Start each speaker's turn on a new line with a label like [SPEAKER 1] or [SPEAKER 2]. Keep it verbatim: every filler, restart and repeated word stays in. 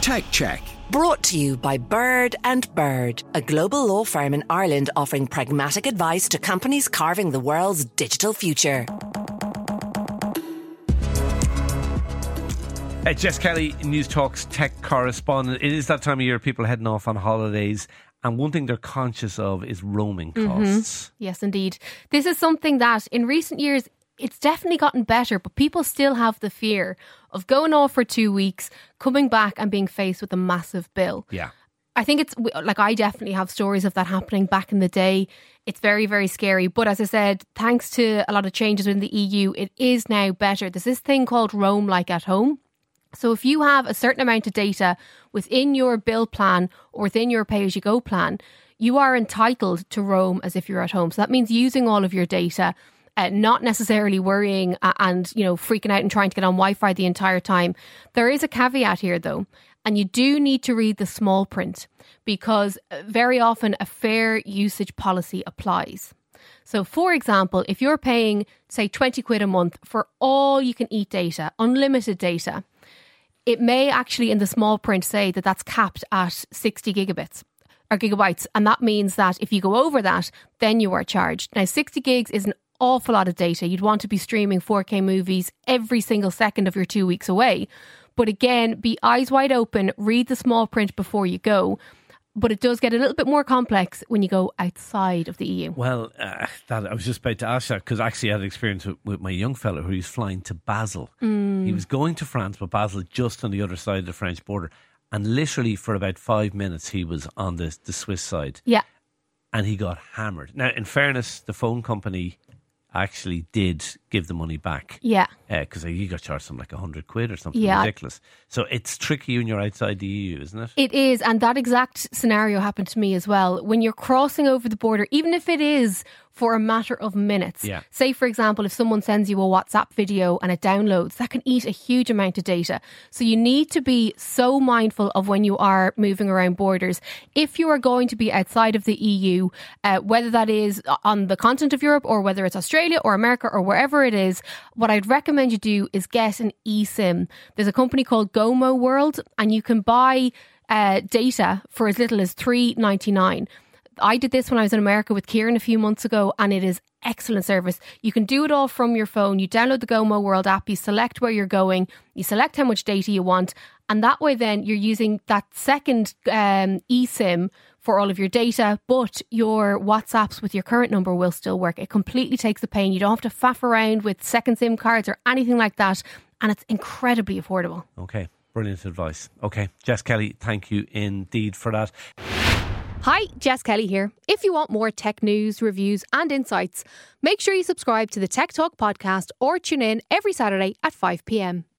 [SPEAKER 1] Tech Check.
[SPEAKER 2] Brought to you by Bird and Bird, a global law firm in Ireland offering pragmatic advice to companies carving the world's digital future.
[SPEAKER 3] Uh, Jess Kelly, News Talk's tech correspondent. It is that time of year people are heading off on holidays, and one thing they're conscious of is roaming costs.
[SPEAKER 4] Mm-hmm. Yes, indeed. This is something that in recent years it's definitely gotten better, but people still have the fear of going off for two weeks, coming back and being faced with a massive bill.
[SPEAKER 3] Yeah.
[SPEAKER 4] I think it's like I definitely have stories of that happening back in the day. It's very, very scary. But as I said, thanks to a lot of changes in the E U, it is now better. There's this thing called Roam Like at Home. So if you have a certain amount of data within your bill plan or within your pay-as-you-go plan, you are entitled to roam as if you're at home. So that means using all of your data, uh, not necessarily worrying and, you know, freaking out and trying to get on Wi-Fi the entire time. There is a caveat here, though, and you do need to read the small print because very often a fair usage policy applies. So, for example, if you're paying, say, twenty quid a month for all you can eat data, unlimited data, it may actually in the small print say that that's capped at sixty gigabits or gigabytes. And that means that if you go over that, then you are charged. Now, sixty gigs is an awful lot of data. You'd want to be streaming four K movies every single second of your two weeks away. But again, be eyes wide open, read the small print before you go. But it does get a little bit more complex when you go outside of the E U.
[SPEAKER 3] Well, uh, that, I was just about to ask that because actually I had experience with, with my young fellow who was flying to Basel. Mm. He was going to France, but Basel just on the other side of the French border. And literally for about five minutes he was on the, the Swiss side.
[SPEAKER 4] Yeah.
[SPEAKER 3] And he got hammered. Now, in fairness, the phone company actually did give the money back.
[SPEAKER 4] Yeah.
[SPEAKER 3] Because uh, you got charged something like a hundred quid or something
[SPEAKER 4] yeah.
[SPEAKER 3] ridiculous. So it's tricky when you're outside the E U, isn't it?
[SPEAKER 4] It is. And that exact scenario happened to me as well. When you're crossing over the border, even if it is for a matter of minutes.
[SPEAKER 3] Yeah.
[SPEAKER 4] Say, for example, if someone sends you a WhatsApp video and it downloads, that can eat a huge amount of data. So you need to be so mindful of when you are moving around borders. If you are going to be outside of the E U, uh, whether that is on the continent of Europe or whether it's Australia or America or wherever it is, what I'd recommend you do is get an eSIM. There's a company called Gomo World and you can buy uh, data for as little as three ninety-nine. I did this when I was in America with Kieran a few months ago and it is excellent service. You can do it all from your phone. You download the Gomo World app, you select where you're going, you select how much data you want, and that way then you're using that second um, eSIM for all of your data, but your WhatsApps with your current number will still work. It completely takes the pain. You don't have to faff around with second SIM cards or anything like that, and it's incredibly affordable.
[SPEAKER 3] Okay, brilliant advice. Okay, Jess Kelly, thank you indeed for that.
[SPEAKER 4] Hi, Jess Kelly here. If you want more tech news, reviews and insights, make sure you subscribe to the Tech Talk podcast or tune in every Saturday at five p.m.